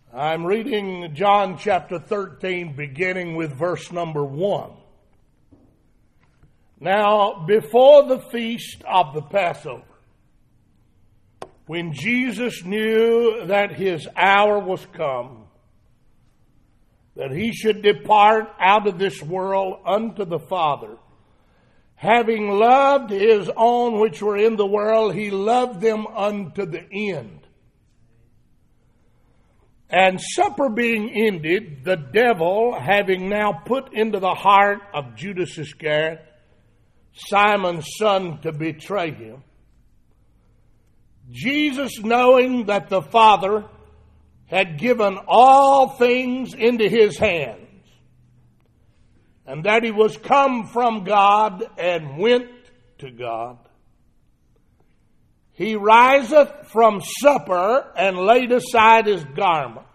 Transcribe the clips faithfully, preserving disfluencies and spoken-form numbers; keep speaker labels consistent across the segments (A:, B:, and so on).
A: I'm reading John chapter thirteen, beginning with verse number one. Now, before the feast of the Passover, when Jesus knew that his hour was come, that he should depart out of this world unto the Father, having loved his own which were in the world, he loved them unto the end. And supper being ended, the devil, having now put into the heart of Judas Iscariot, Simon's son, to betray him, Jesus, knowing that the Father had given all things into his hands, and that he was come from God and went to God, he riseth from supper and laid aside his garments,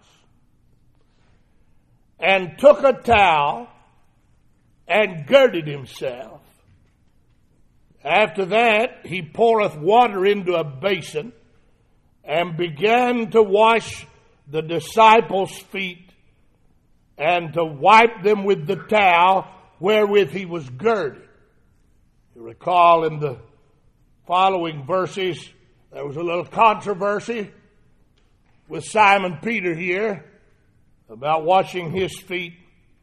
A: and took a towel and girded himself. After that, he poureth water into a basin and began to wash the disciples' feet and to wipe them with the towel wherewith he was girded. You recall in the following verses, there was a little controversy with Simon Peter here about washing his feet.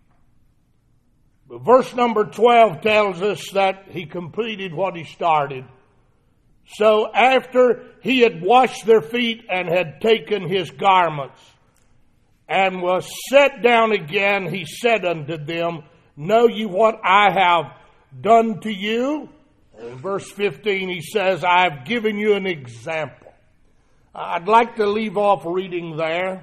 A: But verse number twelve tells us that he completed what he started. So after he had washed their feet and had taken his garments and was set down again, he said unto them, Know ye what I have done to you? In verse fifteen, he says, I have given you an example. I'd like to leave off reading there.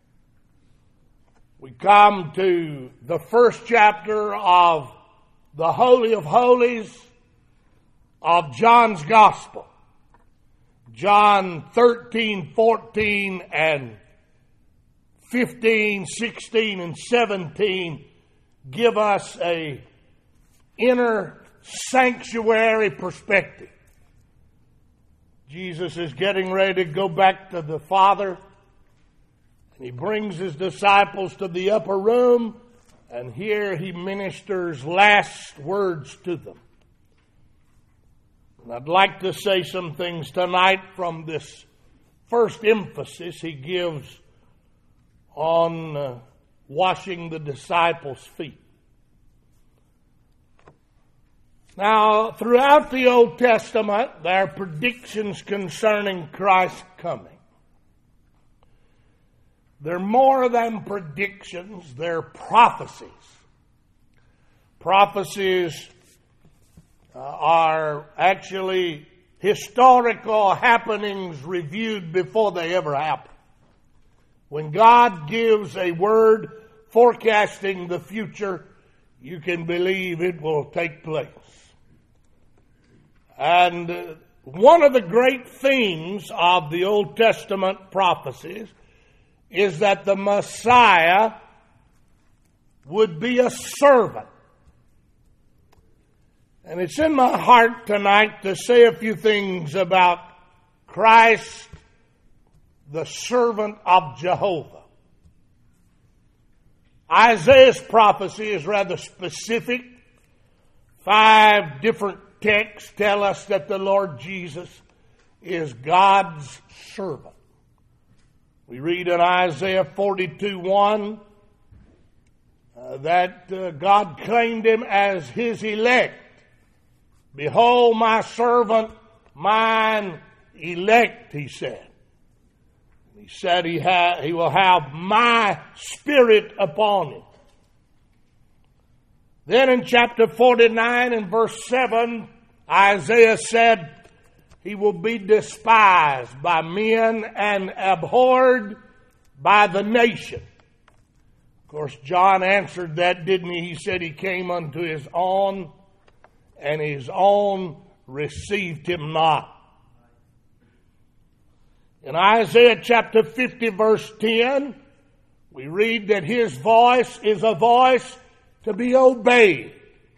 A: We come to the first chapter of the Holy of Holies of John's Gospel. John thirteen, fourteen, and fifteen, sixteen, and seventeen give us a inner sanctuary perspective. Jesus is getting ready to go back to the Father, and he brings his disciples to the upper room, and here he ministers last words to them. And I'd like to say some things tonight from this first emphasis he gives on uh, washing the disciples' feet. Now, throughout the Old Testament, there are predictions concerning Christ's coming. They're more than predictions, they're prophecies. Prophecies uh, are actually historical happenings reviewed before they ever happen. When God gives a word forecasting the future, you can believe it will take place. And uh, one of the great themes of the Old Testament prophecies is that the Messiah would be a servant. And it's in my heart tonight to say a few things about Christ, the servant of Jehovah. Isaiah's prophecy is rather specific. Five different texts tell us that the Lord Jesus is God's servant. We read in Isaiah forty-two one uh, that uh, God claimed him as his elect. Behold my servant, mine elect, he said. He said he, ha- he will have my spirit upon him. Then in chapter forty-nine and verse seven, Isaiah said, he will be despised by men and abhorred by the nation. Of course, John answered that, didn't he? He said he came unto his own, and his own received him not. In Isaiah chapter fifty, verse ten, we read that his voice is a voice to be obeyed.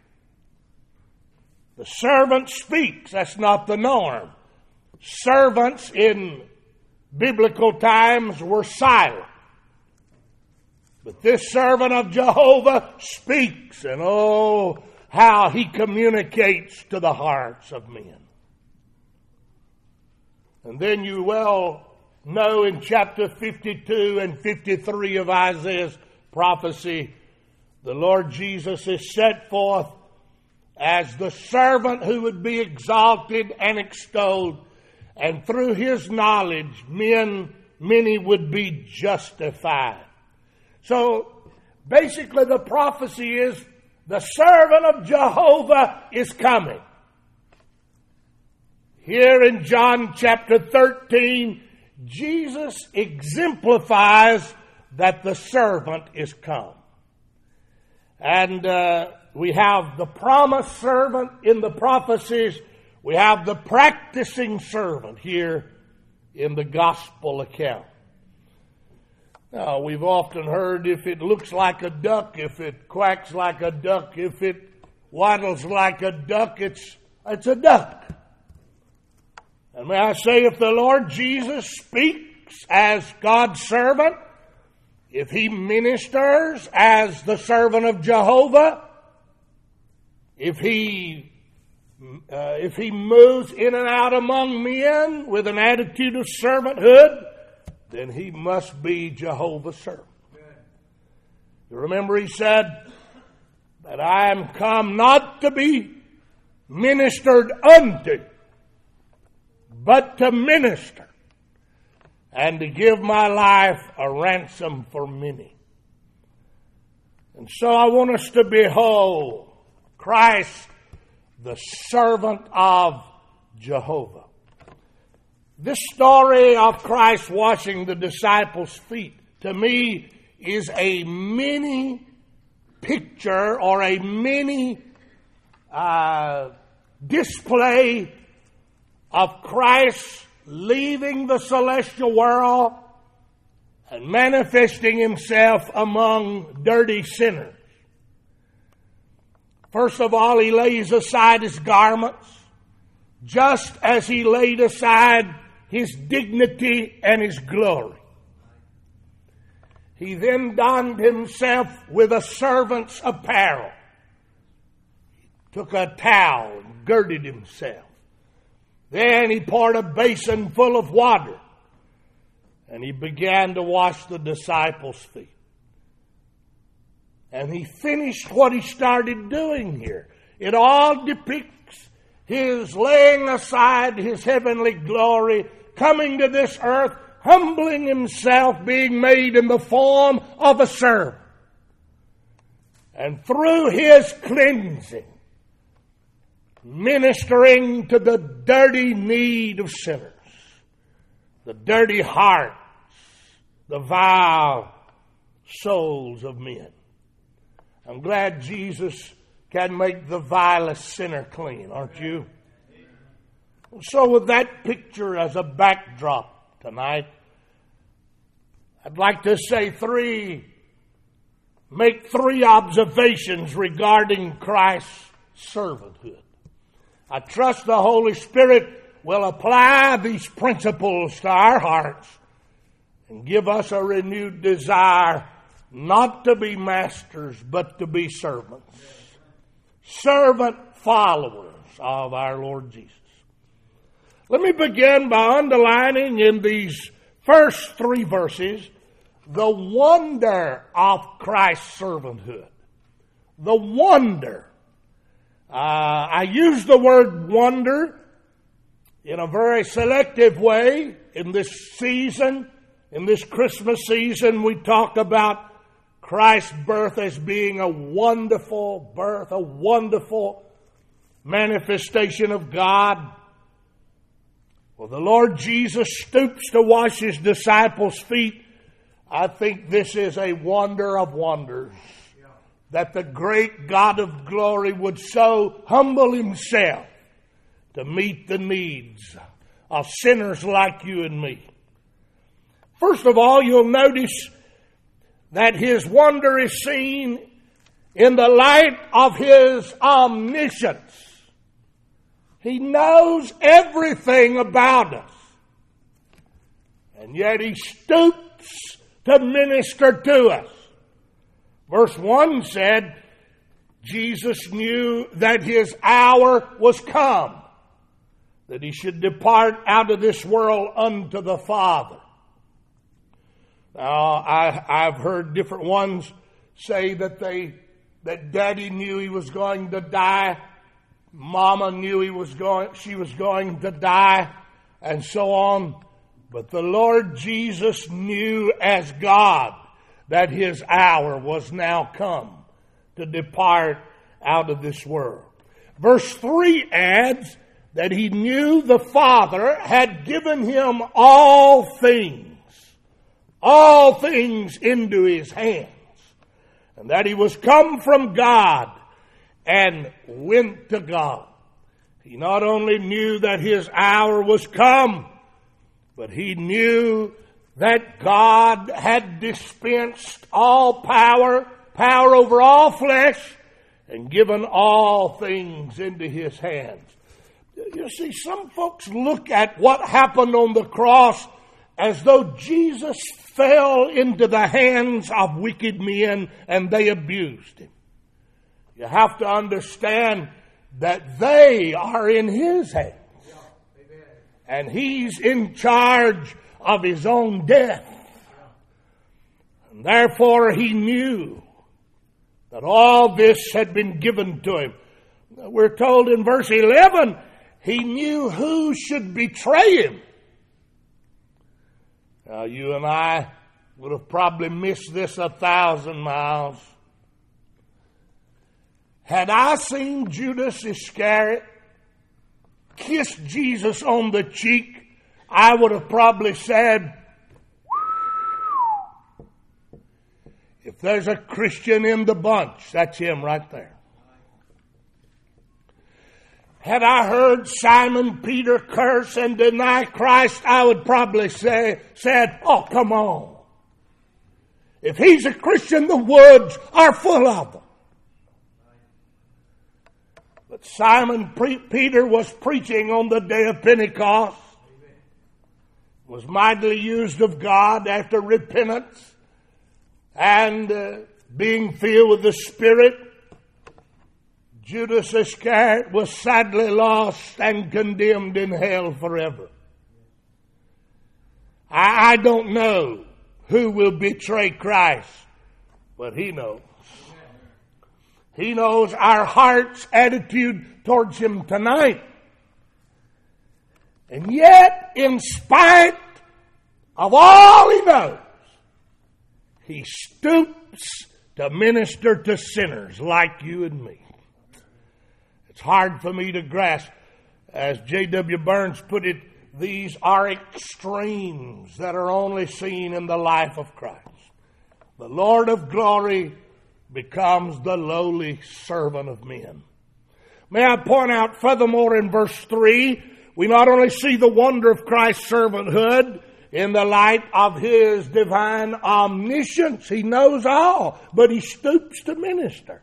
A: The servant speaks. That's not the norm. Servants in biblical times were silent. But this servant of Jehovah speaks, and oh, how he communicates to the hearts of men. And then you well know in chapter fifty-two and fifty-three of Isaiah's prophecy, the Lord Jesus is set forth as the servant who would be exalted and extolled, and through his knowledge men, many would be justified. So basically the prophecy is the servant of Jehovah is coming. Here in John chapter thirteen, Jesus exemplifies that the servant is come. And uh, we have the promised servant in the prophecies. We have the practicing servant here in the gospel account. Now, we've often heard if it looks like a duck, if it quacks like a duck, if it waddles like a duck, it's, it's a duck. And may I say, if the Lord Jesus speaks as God's servant, if he ministers as the servant of Jehovah, if he uh, if he moves in and out among men with an attitude of servanthood, then he must be Jehovah's servant. You remember he said that I am come not to be ministered unto, but to minister, and to give my life a ransom for many. And so I want us to behold Christ, the servant of Jehovah. This story of Christ washing the disciples' feet, to me, is a mini picture or a mini uh, display of Christ leaving the celestial world and manifesting himself among dirty sinners. First of all, he lays aside his garments, just as he laid aside his dignity and his glory. He then donned himself with a servant's apparel. He took a towel and girded himself. Then he poured a basin full of water, and he began to wash the disciples' feet. And he finished what he started doing here. It all depicts his laying aside his heavenly glory, coming to this earth, humbling himself, being made in the form of a servant. And through his cleansing, ministering to the dirty need of sinners, the dirty hearts, the vile souls of men. I'm glad Jesus can make the vilest sinner clean, aren't you? So with that picture as a backdrop tonight, I'd like to say three, make three observations regarding Christ's servanthood. I trust the Holy Spirit will apply these principles to our hearts and give us a renewed desire not to be masters, but to be servants. Servant followers of our Lord Jesus. Let me begin by underlining in these first three verses the wonder of Christ's servanthood. The wonder. Uh, I use the word wonder in a very selective way in this season. In this Christmas season, we talk about Christ's birth as being a wonderful birth, a wonderful manifestation of God. Well, the Lord Jesus stoops to wash his disciples' feet. I think this is a wonder of wonders. That the great God of glory would so humble himself to meet the needs of sinners like you and me. First of all, you'll notice that his wonder is seen in the light of his omniscience. He knows everything about us. And yet he stoops to minister to us. Verse one said, Jesus knew that his hour was come, that he should depart out of this world unto the Father. Now, I, I've heard different ones say that they, that Daddy knew he was going to die, Mama knew he was going, she was going to die, and so on. But the Lord Jesus knew as God that his hour was now come to depart out of this world. Verse three adds that he knew the Father had given him all things, all things into his hands, and that he was come from God and went to God. He not only knew that his hour was come, but he knew that God had dispensed all power, power over all flesh, and given all things into his hands. You see, some folks look at what happened on the cross as though Jesus fell into the hands of wicked men and they abused him. You have to understand that they are in his hands. And he's in charge of his own death. And therefore he knew that all this had been given to him. We're told in verse eleven, he knew who should betray him. Now you and I would have probably missed this a thousand miles. Had I seen Judas Iscariot kiss Jesus on the cheek, I would have probably said, if there's a Christian in the bunch, that's him right there. Had I heard Simon Peter curse and deny Christ, I would probably say, said, oh, come on. If he's a Christian, the woods are full of them. But Simon Pre- Peter was preaching on the day of Pentecost, was mightily used of God after repentance and uh, being filled with the Spirit. Judas Iscariot was sadly lost and condemned in hell forever. I, I don't know who will betray Christ, but he knows. He knows our heart's attitude towards him tonight. And yet, in spite of all he knows, he stoops to minister to sinners like you and me. It's hard for me to grasp. As J W Burns put it, these are extremes that are only seen in the life of Christ. The Lord of glory becomes the lowly servant of men. May I point out furthermore in verse three, we not only see the wonder of Christ's servanthood in the light of his divine omniscience. He knows all, but he stoops to minister.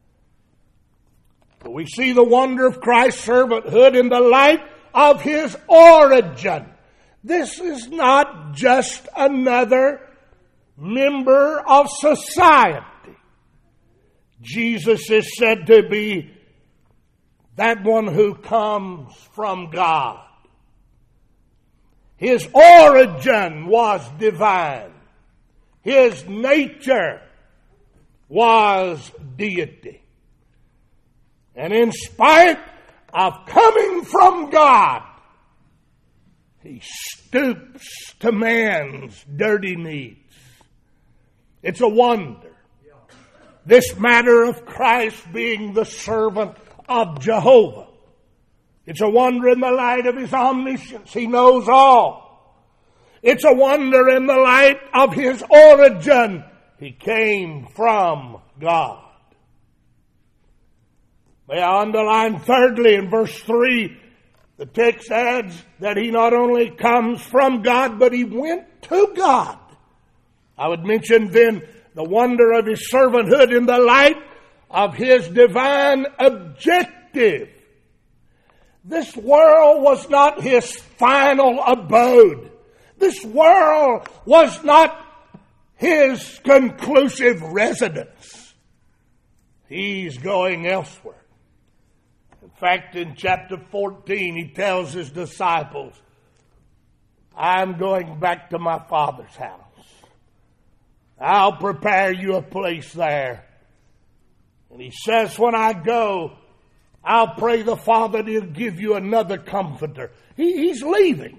A: But we see the wonder of Christ's servanthood in the light of his origin. This is not just another member of society. Jesus is said to be that one who comes from God. His origin was divine. His nature was deity. And in spite of coming from God, he stoops to man's dirty needs. It's a wonder. This matter of Christ being the servant of Jehovah. It's a wonder in the light of his omniscience. He knows all. It's a wonder in the light of his origin. He came from God. May I underline thirdly in verse three, the text adds that he not only comes from God, but he went to God. I would mention then the wonder of his servanthood in the light of his divine objective. This world was not his final abode. This world was not his conclusive residence. He's going elsewhere. In fact, in chapter fourteen, he tells his disciples, I'm going back to my Father's house. I'll prepare you a place there. And he says, when I go, I'll pray the Father that he'll give you another comforter. He, he's leaving.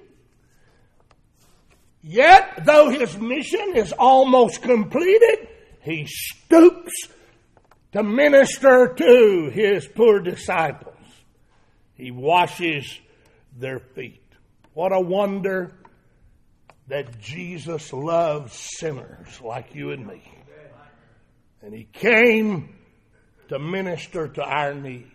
A: Yet, though his mission is almost completed, he stoops to minister to his poor disciples. He washes their feet. What a wonder that Jesus loves sinners like you and me. And he came to minister to our needs.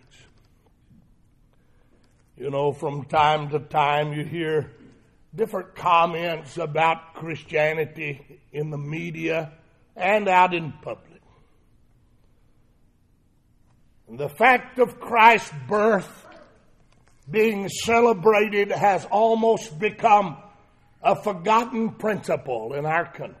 A: You know, from time to time you hear different comments about Christianity in the media and out in public. And the fact of Christ's birth being celebrated has almost become a forgotten principle in our country.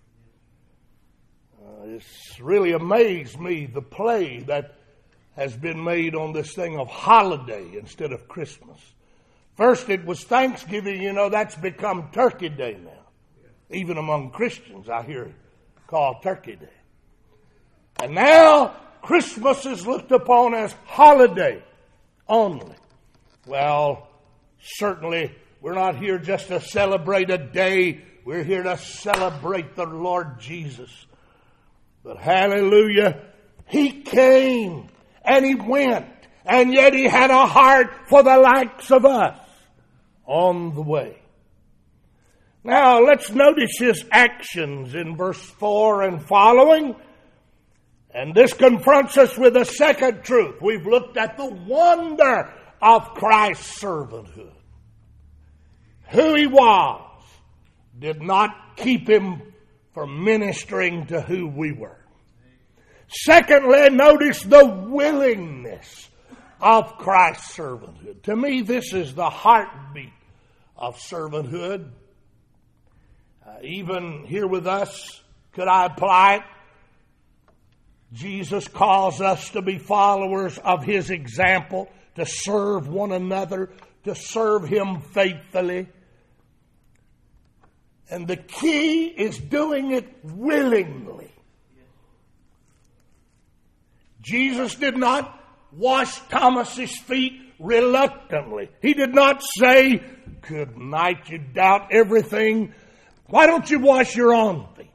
A: Uh, it's really amazed me, the play that has been made on this thing of holiday instead of Christmas. First it was Thanksgiving, you know, that's become Turkey Day now. Even among Christians, I hear it called Turkey Day. And now Christmas is looked upon as holiday only. Well, certainly we're not here just to celebrate a day. We're here to celebrate the Lord Jesus. But hallelujah, he came and he went. And yet he had a heart for the likes of us on the way. Now let's notice his actions in verse four and following. And this confronts us with a second truth. We've looked at the wonder of Christ's servanthood. Who he was did not keep him from ministering to who we were. Secondly, notice the willingness of Christ's servanthood. To me, this is the heartbeat of servanthood. Uh, even here with us, could I apply it? Jesus calls us to be followers of his example, to serve one another, to serve him faithfully. And the key is doing it willingly. Jesus did not wash Thomas's feet reluctantly. He did not say, good night, you doubt everything. Why don't you wash your own feet?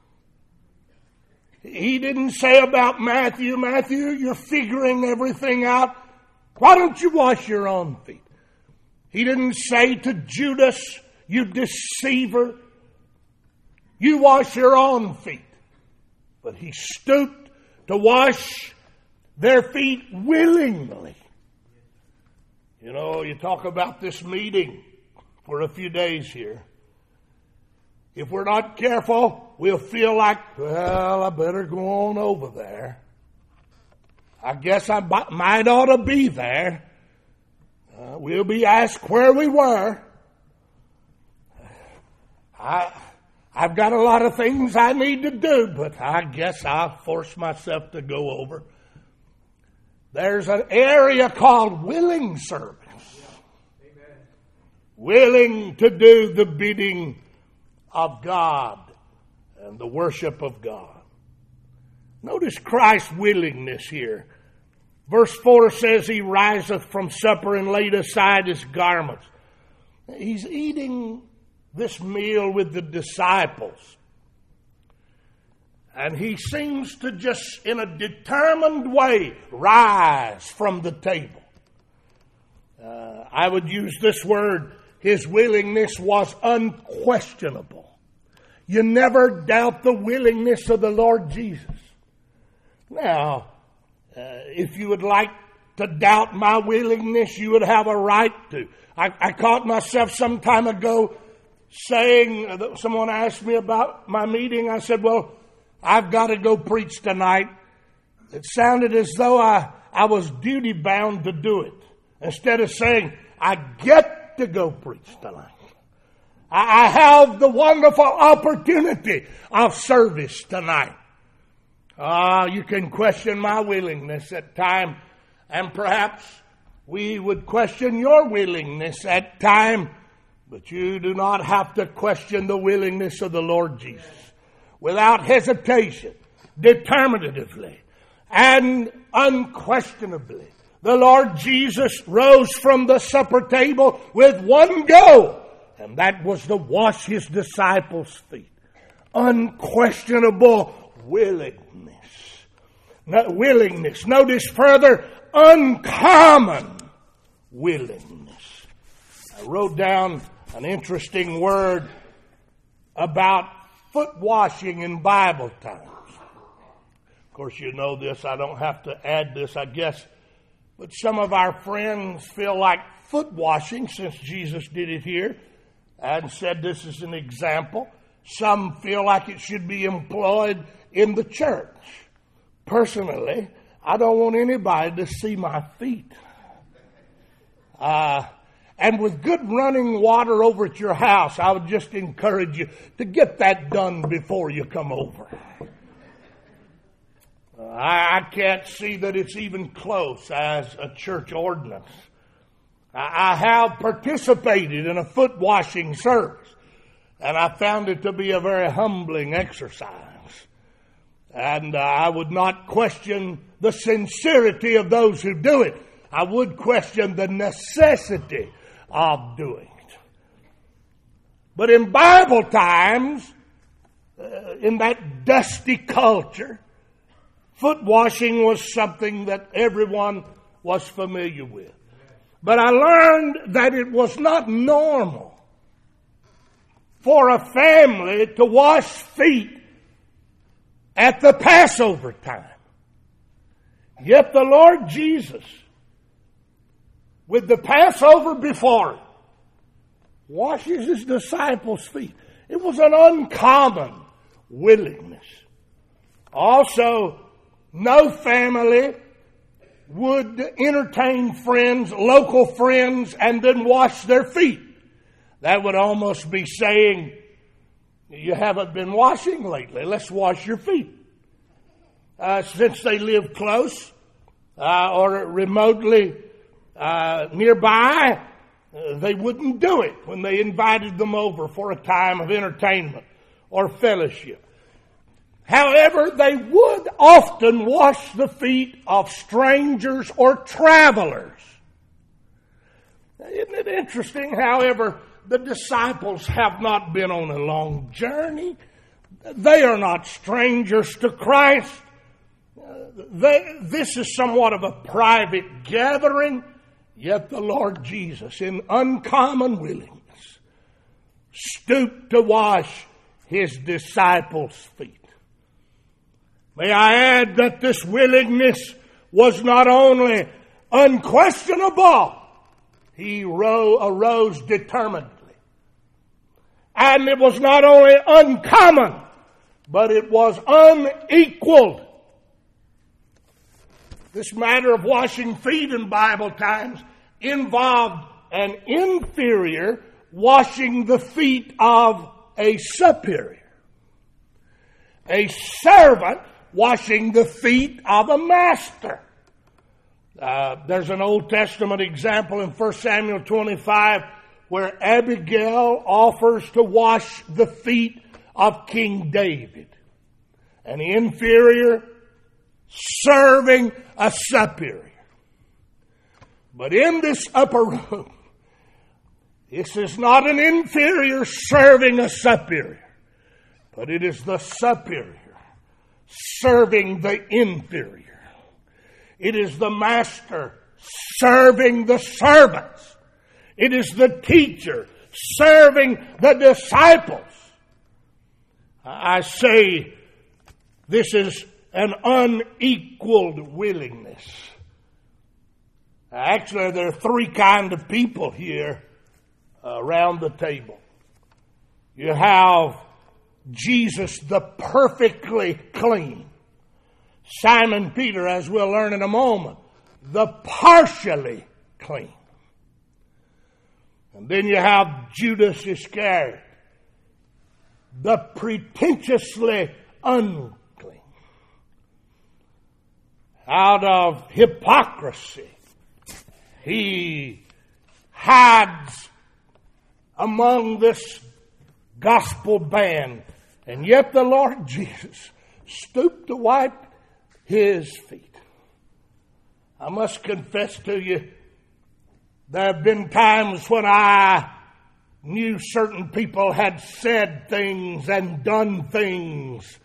A: He didn't say about Matthew, Matthew, you're figuring everything out. Why don't you wash your own feet? He didn't say to Judas, you deceiver, you wash your own feet. But he stooped to wash their feet willingly. You know, you talk about this meeting for a few days here. If we're not careful, we'll feel like, well, I better go on over there. I guess I might ought to be there. Uh, we'll be asked where we were. I, I've got a lot of things I need to do, but I guess I'll force myself to go over. There's an area called willing service. Amen. Willing to do the bidding of God and the worship of God. Notice Christ's willingness here. Verse four says he riseth from supper and laid aside his garments. He's eating this meal with the disciples. And he seems to just, in a determined way, rise from the table. Uh, I would use this word, his willingness was unquestionable. You never doubt the willingness of the Lord Jesus. Now, uh, if you would like to doubt my willingness, you would have a right to. I, I caught myself some time ago saying, uh, someone asked me about my meeting. I said, well, I've got to go preach tonight. It sounded as though I, I was duty bound to do it. Instead of saying, I get to go preach tonight. I have the wonderful opportunity of service tonight. Ah, uh, you can question my willingness at times, and perhaps we would question your willingness at times, but you do not have to question the willingness of the Lord Jesus. Without hesitation, determinatively, and unquestionably, the Lord Jesus rose from the supper table with one goal, and that was to wash his disciples' feet. Unquestionable willingness. No, willingness. Notice further, uncommon willingness. I wrote down an interesting word about foot washing in Bible times. Of course, you know this. I don't have to add this, I guess. But some of our friends feel like foot washing, since Jesus did it here and said this is an example. Some feel like it should be employed in the church. Personally, I don't want anybody to see my feet. Uh, and with good running water over at your house, I would just encourage you to get that done before you come over. Uh, I, I can't see that it's even close as a church ordinance. I, I have participated in a foot washing service, and I found it to be a very humbling exercise. And uh, I would not question the sincerity of those who do it. I would question the necessity of doing it. But in Bible times, uh, in that dusty culture, foot washing was something that everyone was familiar with. But I learned that it was not normal for a family to wash feet at the Passover time. Yet the Lord Jesus, with the Passover before him, washes his disciples' feet. It was an uncommon willingness. Also, no family would entertain friends, local friends, and then wash their feet. That would almost be saying, you haven't been washing lately. Let's wash your feet. Uh, since they live close uh, or remotely uh, nearby, uh, they wouldn't do it when they invited them over for a time of entertainment or fellowship. However, they would often wash the feet of strangers or travelers. Isn't it interesting, however, the disciples have not been on a long journey. They are not strangers to Christ. They, this is somewhat of a private gathering, yet the Lord Jesus, in uncommon willingness, stooped to wash his disciples' feet. May I add that this willingness was not only unquestionable, he arose determinedly. And it was not only uncommon, but it was unequaled. This matter of washing feet in Bible times involved an inferior washing the feet of a superior. A servant washing the feet of a master. Uh, there's an Old Testament example in First Samuel twenty-five where Abigail offers to wash the feet of King David. An inferior serving a superior. But in this upper room, this is not an inferior serving a superior, but it is the superior serving the inferior. It is the master serving the servants. It is the teacher serving the disciples. I say this is an unequaled willingness. Actually, there are three kinds of people here around the table. You have Jesus, the perfectly clean. Simon Peter, as we'll learn in a moment, the partially clean. And then you have Judas Iscariot, the pretentiously unclean. Out of hypocrisy, he hides among this gospel band. And yet the Lord Jesus stooped to wipe his feet. I must confess to you, there have been times when I knew certain people had said things and done things.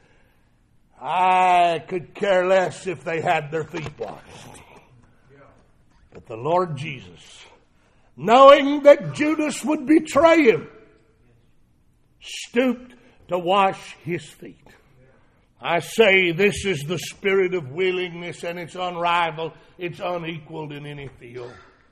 A: I could care less if they had their feet washed. But the Lord Jesus, knowing that Judas would betray him, stooped to wash his feet. I say this is the spirit of willingness, and it's unrivaled, it's unequaled in any field.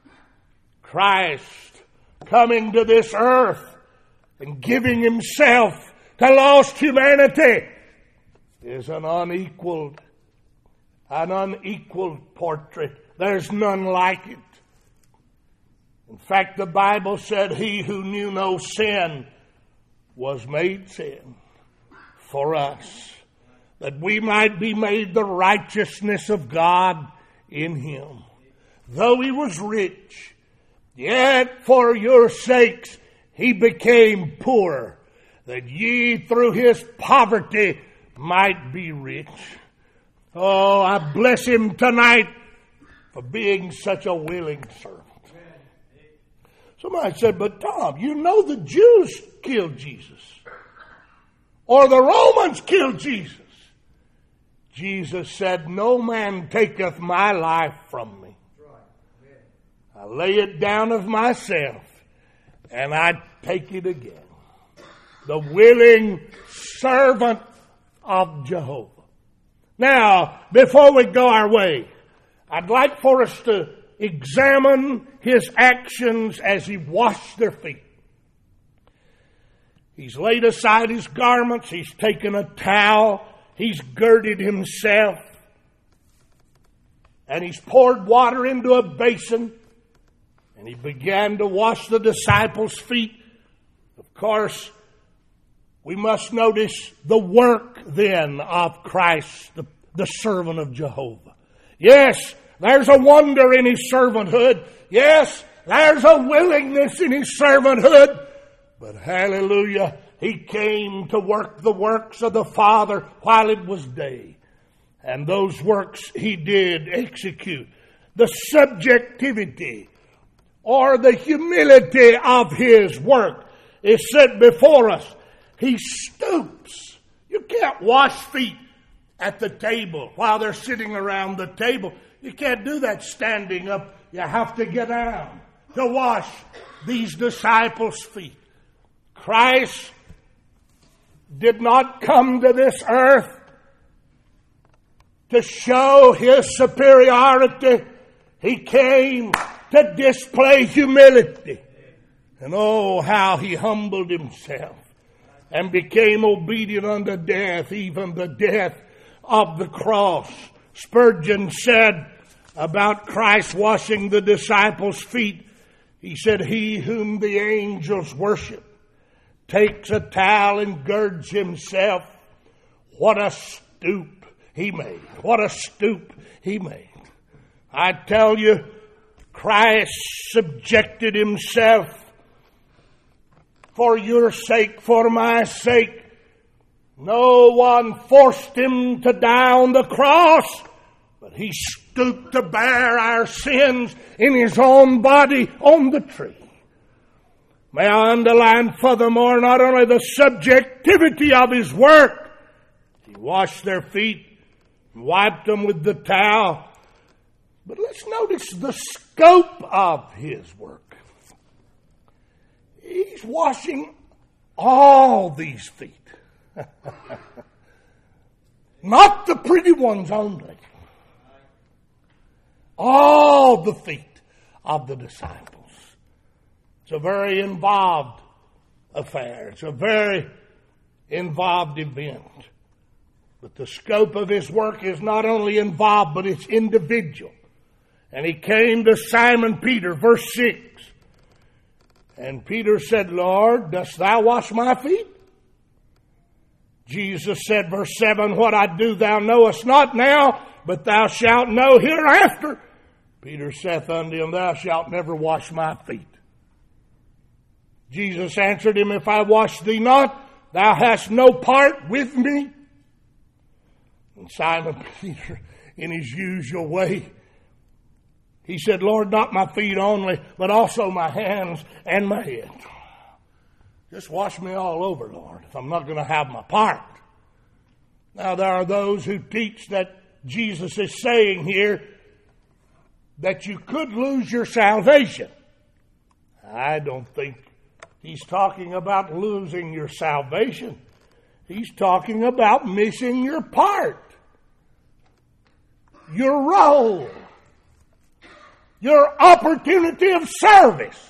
A: Christ coming to this earth and giving himself to lost humanity is an unequaled, an unequaled portrait. There's none like it. In fact, the Bible said, he who knew no sin was made sin for us, that we might be made the righteousness of God in him. Though he was rich, yet for your sakes he became poor, that ye through his poverty might be rich. Oh, I bless him tonight for being such a willing servant. Somebody said, but Tom, you know the Jews killed Jesus. Or the Romans killed Jesus. Jesus said, no man taketh my life from me. I lay it down of myself, and I take it again. The willing servant of Jehovah. Now, before we go our way, I'd like for us to examine his actions as he washed their feet. He's laid aside his garments. He's taken a towel. He's girded himself. And he's poured water into a basin. And he began to wash the disciples' feet. Of course, we must notice the work then of Christ, the, the servant of Jehovah. Yes, there's a wonder in his servanthood. Yes, there's a willingness in his servanthood. But hallelujah, he came to work the works of the Father while it was day. And those works he did execute. The subjectivity or the humility of his work is set before us. He stoops. You can't wash feet at the table while they're sitting around the table. You can't do that standing up. You have to get down to wash these disciples' feet. Christ did not come to this earth to show his superiority. He came to display humility. And oh, how he humbled himself and became obedient unto death, even the death of the cross. Spurgeon said about Christ washing the disciples' feet, he said, he whom the angels worship takes a towel and girds himself. What a stoop he made. What a stoop he made. I tell you, Christ subjected himself for your sake, for my sake. No one forced him to die on the cross, but he stooped to bear our sins in his own body on the tree. May I underline furthermore not only the subjectivity of his work, he washed their feet, wiped them with the towel, but let's notice the scope of his work. He's washing all these feet. Not the pretty ones only. All the feet of the disciples. It's a very involved affair. It's a very involved event. But the scope of his work is not only involved, but it's individual. And he came to Simon Peter, verse six. And Peter said, Lord, dost thou wash my feet? Jesus said, verse seven, what I do thou knowest not now, but thou shalt know hereafter. Peter saith unto him, thou shalt never wash my feet. Jesus answered him, if I wash thee not, thou hast no part with me. And Simon Peter, in his usual way, he said, Lord, not my feet only, but also my hands and my head. Just wash me all over, Lord, if I'm not going to have my part. Now, there are those who teach that Jesus is saying here that you could lose your salvation. I don't think he's talking about losing your salvation. He's talking about missing your part, your role, your opportunity of service.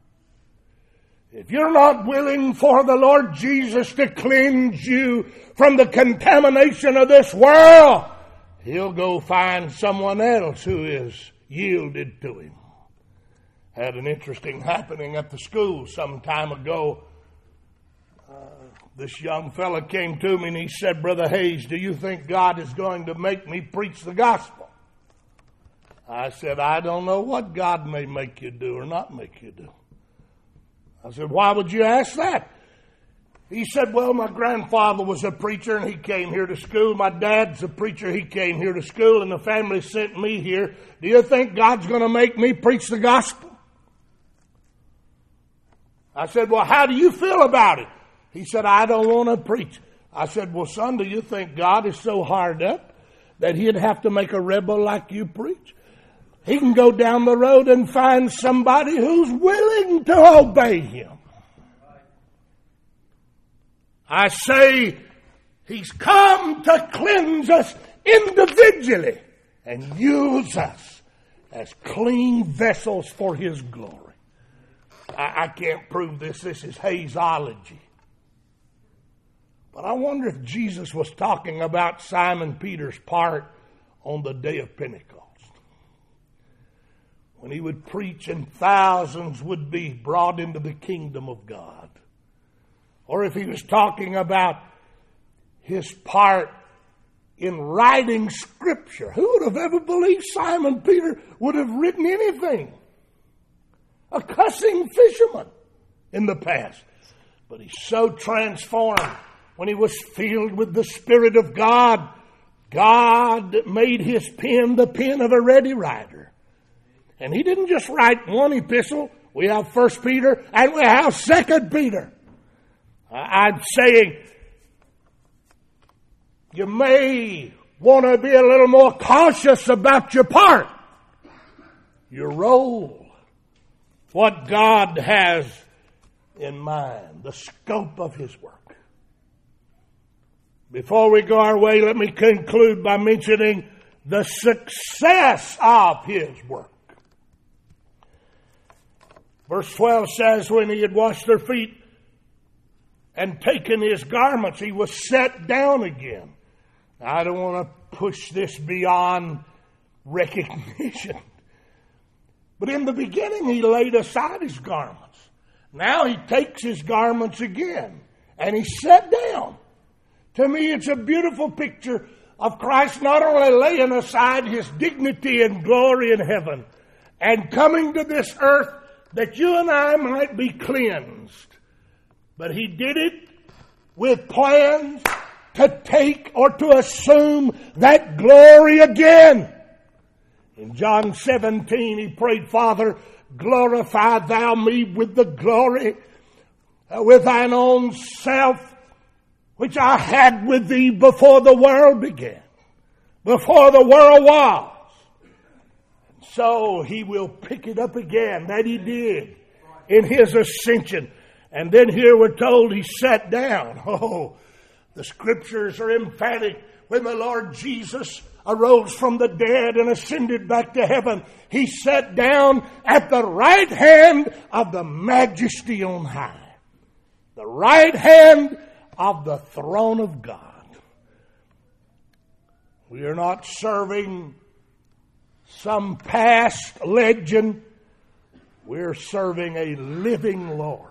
A: If you're not willing for the Lord Jesus to cleanse you from the contamination of this world, He'll go find someone else who is yielded to Him. Had an interesting happening at the school some time ago. Uh, this young fella came to me and he said, Brother Hayes, do you think God is going to make me preach the gospel? I said, I don't know what God may make you do or not make you do. I said, why would you ask that? He said, well, my grandfather was a preacher and he came here to school. My dad's a preacher, he came here to school, and the family sent me here. Do you think God's going to make me preach the gospel? I said, well, how do you feel about it? He said, I don't want to preach. I said, well, son, do you think God is so hard up that He'd have to make a rebel like you preach? He can go down the road and find somebody who's willing to obey Him. I say He's come to cleanse us individually and use us as clean vessels for His glory. I, I can't prove this. This is Hayesology. But I wonder if Jesus was talking about Simon Peter's part on the day of Pentecost, when he would preach and thousands would be brought into the kingdom of God. Or if he was talking about his part in writing Scripture. Who would have ever believed Simon Peter would have written anything? A cussing fisherman in the past. But he's so transformed. When he was filled with the Spirit of God, God made his pen the pen of a ready writer. And he didn't just write one epistle. We have First Peter and we have Second Peter. I'm saying you may want to be a little more cautious about your part, your role, what God has in mind, the scope of His work. Before we go our way, let me conclude by mentioning the success of His work. Verse twelve says, when He had washed their feet and taken His garments, He was set down again. Now, I don't want to push this beyond recognition. But in the beginning, He laid aside His garments. Now He takes His garments again and He sat down. To me, it's a beautiful picture of Christ not only laying aside His dignity and glory in heaven and coming to this earth that you and I might be cleansed, but He did it with plans to take or to assume that glory again. In John seventeen, He prayed, Father, glorify Thou me with the glory, uh, with Thine own self, which I had with Thee before the world began, before the world was. And so He will pick it up again, that He did in His ascension. And then here we're told He sat down. Oh, the Scriptures are emphatic. When the Lord Jesus arose from the dead and ascended back to heaven, He sat down at the right hand of the Majesty on high. The right hand of the throne of God. We are not serving some past legend. We're serving a living Lord.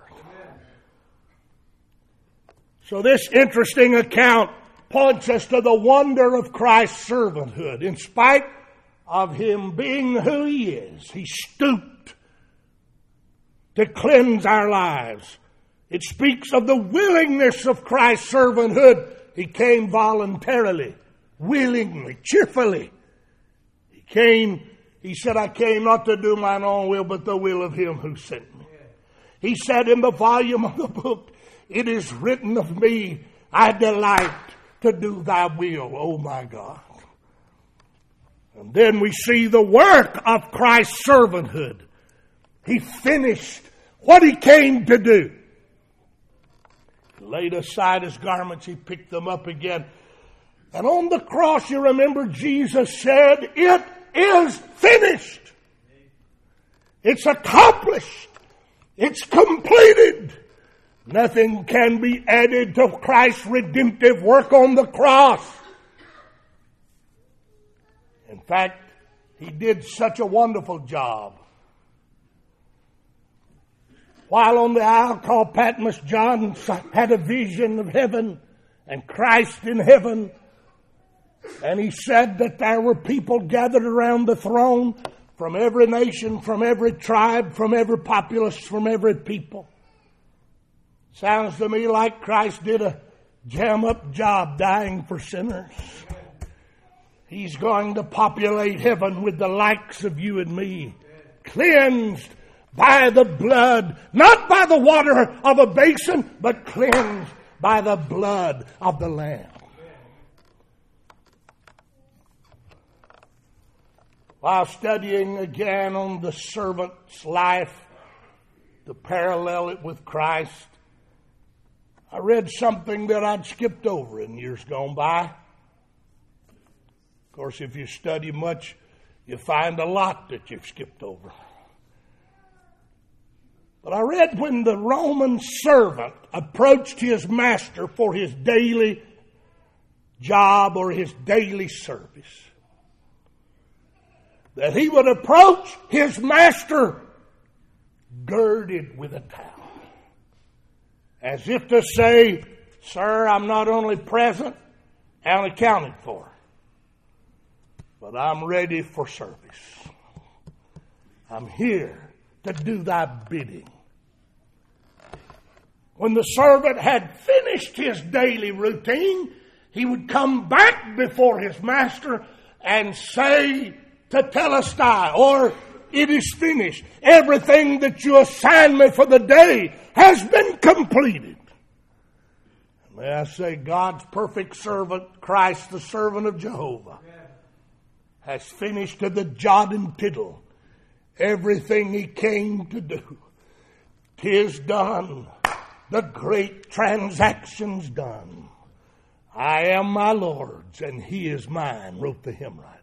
A: So this interesting account points us to the wonder of Christ's servanthood. In spite of Him being who He is, He stooped to cleanse our lives. It speaks of the willingness of Christ's servanthood. He came voluntarily, willingly, cheerfully. He came, He said, I came not to do mine own will, but the will of Him who sent me. He said in the volume of the book, it is written of me, I delight to do thy will, oh my God. And then we see the work of Christ's servanthood. He finished what He came to do. He laid aside His garments, He picked them up again. And on the cross, you remember, Jesus said, it is finished. It's accomplished. It's completed. Nothing can be added to Christ's redemptive work on the cross. In fact, He did such a wonderful job. While on the isle called Patmos, John had a vision of heaven and Christ in heaven. And he said that there were people gathered around the throne from every nation, from every tribe, from every populace, from every people. Sounds to me like Christ did a jam-up job dying for sinners. He's going to populate heaven with the likes of you and me, cleansed by the blood, not by the water of a basin, but cleansed by the blood of the Lamb. While studying again on the servant's life, to parallel it with Christ, I read something that I'd skipped over in years gone by. Of course, if you study much, you find a lot that you've skipped over. But I read when the Roman servant approached his master for his daily job or his daily service, that he would approach his master girded with a towel, as if to say, sir, I'm not only present and accounted for, but I'm ready for service. I'm here to do thy bidding. When the servant had finished his daily routine, he would come back before his master and say to Telestai, or it is finished. Everything that you assigned me for the day has been completed. May I say, God's perfect servant, Christ, the servant of Jehovah, has finished to the jot and tittle everything He came to do. 'Tis done. The great transaction's done. I am my Lord's and He is mine, wrote the hymn writer.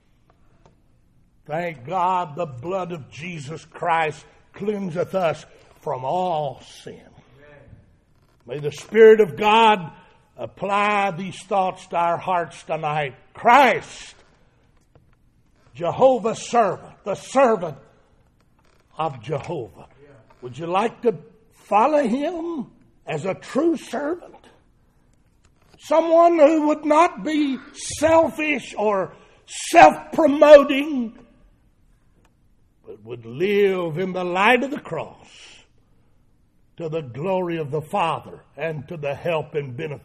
A: Thank God the blood of Jesus Christ cleanseth us from all sin. May the Spirit of God apply these thoughts to our hearts tonight. Christ, Jehovah's servant, the servant of Jehovah. Would you like to follow Him as a true servant? Someone who would not be selfish or self-promoting, but would live in the light of the cross to the glory of the Father and to the help and benefit